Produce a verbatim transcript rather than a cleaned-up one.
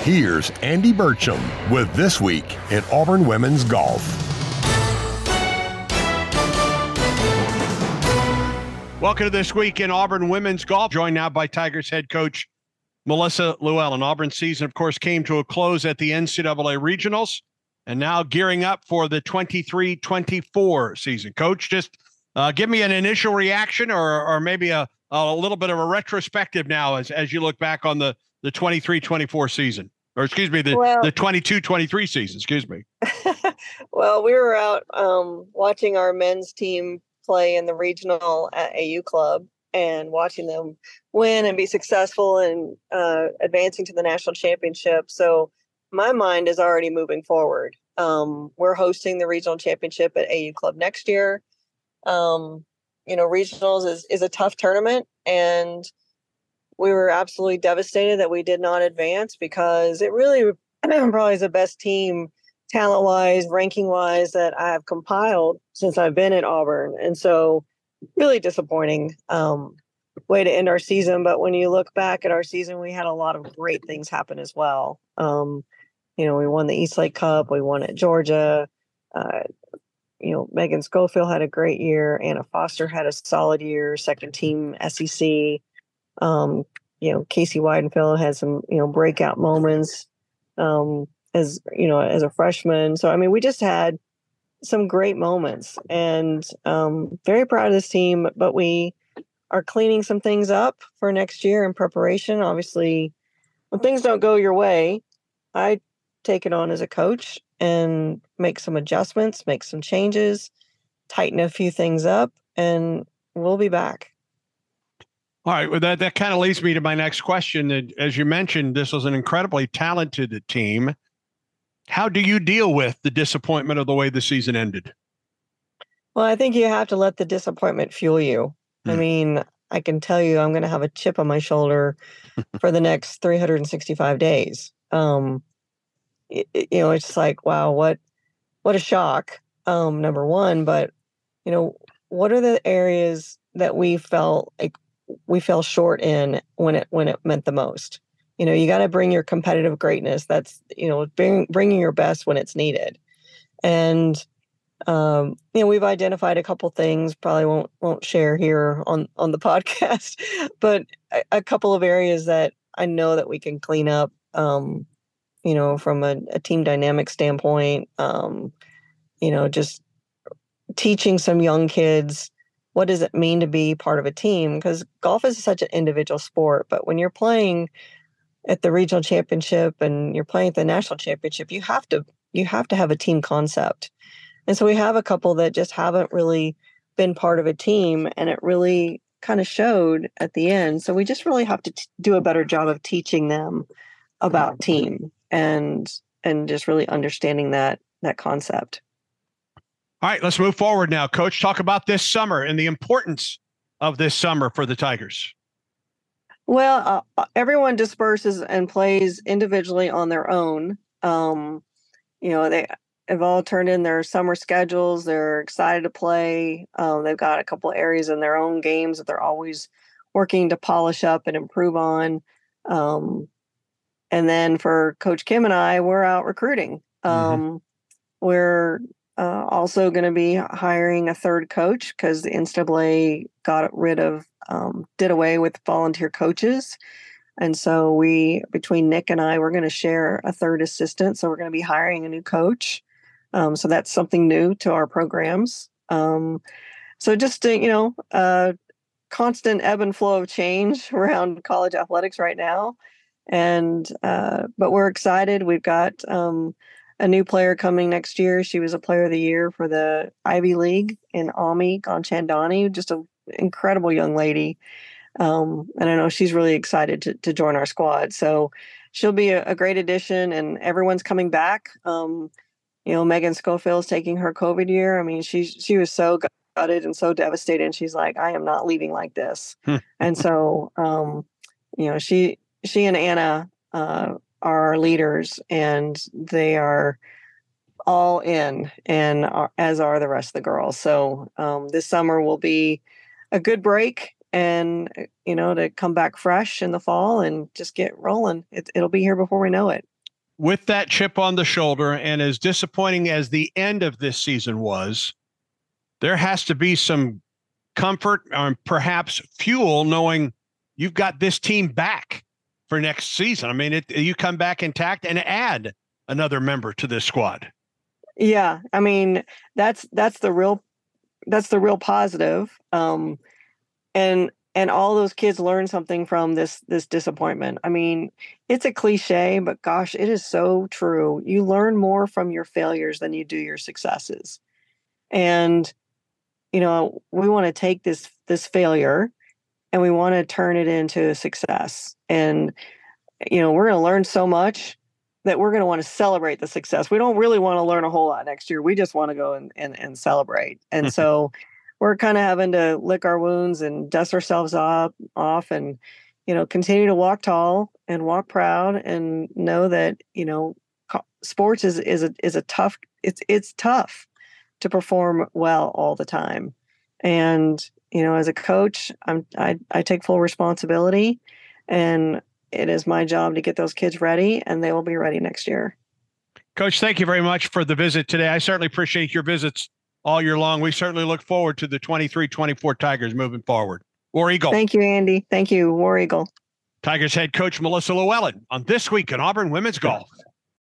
Here's Andy Burcham with This Week in Auburn Women's Golf. Welcome to This Week in Auburn Women's Golf. Joined now by Tigers head coach Melissa Llewellyn. Auburn's season, of course, came to a close at the N C double A Regionals and now gearing up for the twenty-three twenty-four season. Coach, just uh, give me an initial reaction or or maybe a, a little bit of a retrospective now as, as you look back on the, the twenty-three twenty-four season. Or excuse me, the, well, the twenty-two twenty-three season, excuse me. Well, we were out um, watching our men's team play in the regional at A U Club and watching them win and be successful and uh, advancing to the national championship. So my mind is already moving forward. Um, we're hosting the regional championship at A U Club next year. Um, you know, regionals is, is a tough tournament, and we were absolutely devastated that we did not advance because it really probably is the best team talent-wise, ranking-wise that I have compiled since I've been at Auburn. And so really disappointing um, way to end our season. But when you look back at our season, we had a lot of great things happen as well. Um, you know, we won the Eastlake Cup. We won at Georgia. Uh, you know, Megan Schofield had a great year. Anna Foster had a solid year, second team S E C. Um, you know, Casey Weidenfeld had some, you know, breakout moments um, as, you know, as a freshman. So, I mean, we just had some great moments, and um, very proud of this team, but we are cleaning some things up for next year in preparation. Obviously, when things don't go your way, I take it on as a coach and make some adjustments, make some changes, tighten a few things up, and we'll be back. All right, well, that, that kind of leads me to my next question. As you mentioned, this was an incredibly talented team. How do you deal with the disappointment of the way the season ended? Well, I think you have to let the disappointment fuel you. Hmm. I mean, I can tell you I'm going to have a chip on my shoulder for the next three hundred sixty-five days. Um, it, it, you know, it's like, wow, what what a shock, um, number one. But, you know, what are the areas that we felt like we fell short in when it when it meant the most? You know, you got to bring your competitive greatness. That's, you know, bring, bringing your best when it's needed. And, um, you know, we've identified a couple things, probably won't won't share here on, on the podcast, but a, a couple of areas that I know that we can clean up, um, you know, from a, a team dynamic standpoint, um, you know, just teaching some young kids, what does it mean to be part of a team? Because golf is such an individual sport, but when you're playing at the regional championship and you're playing at the national championship, you have to you have to have a team concept. And so we have a couple that just haven't really been part of a team, and it really kind of showed at the end. So we just really have to t- do a better job of teaching them about team and and just really understanding that that concept. All right, let's move forward now. Coach, talk about this summer and the importance of this summer for the Tigers. Well, uh, everyone disperses and plays individually on their own. Um, you know, they have all turned in their summer schedules. They're excited to play. Um, they've got a couple of areas in their own games that they're always working to polish up and improve on. Um, and then for Coach Kim and I, we're out recruiting. Um, mm-hmm. We're uh, also going to be hiring a third coach because the N C double A got rid of Um, did away with volunteer coaches. And so we, between Nick and I, we're going to share a third assistant. So we're going to be hiring a new coach. Um, so that's something new to our programs. Um, so just, to, you know, uh, constant ebb and flow of change around college athletics right now. And, uh, but we're excited. We've got um, a new player coming next year. She was a player of the year for the Ivy League in Ami Gonchandani, just a incredible young lady. Um, and I know she's really excited to, to join our squad. So she'll be a, a great addition, and everyone's coming back. Um, you know, Megan Schofield's taking her COVID year. I mean, she, she was so gutted and so devastated. And she's like, I am not leaving like this. And so, um, you know, she, she and Anna, uh, are our leaders, and they are all in, and are, as are the rest of the girls. So, um, this summer will be a good break, and, you know, to come back fresh in the fall and just get rolling. It, it'll be here before we know it. with that chip on the shoulder, and as disappointing as the end of this season was, there has to be some comfort or perhaps fuel knowing you've got this team back for next season. I mean, it, you come back intact and add another member to this squad. Yeah. I mean, that's, that's the real, that's the real positive. Um, and, and all those kids learn something from this, this disappointment. I mean, it's a cliche, but gosh, it is so true. You learn more from your failures than you do your successes. And, you know, we want to take this, this failure and we want to turn it into success. And, you know, we're going to learn so much that we're going to want to celebrate the success. We don't really want to learn a whole lot next year. We just want to go and, and, and celebrate. And so we're kind of having to lick our wounds and dust ourselves up off and, you know, continue to walk tall and walk proud and know that, you know, sports is, is a, is a tough, it's, it's tough to perform well all the time. And, you know, as a coach, I'm, I, I take full responsibility, and it is my job to get those kids ready, and they will be ready next year. Coach, thank you very much for the visit today. I certainly appreciate your visits all year long. We certainly look forward to the twenty-three twenty-four Tigers moving forward. War Eagle. Thank you, Andy. Thank you, War Eagle. Tigers head coach Melissa Llewellyn on This Week in Auburn Women's Golf.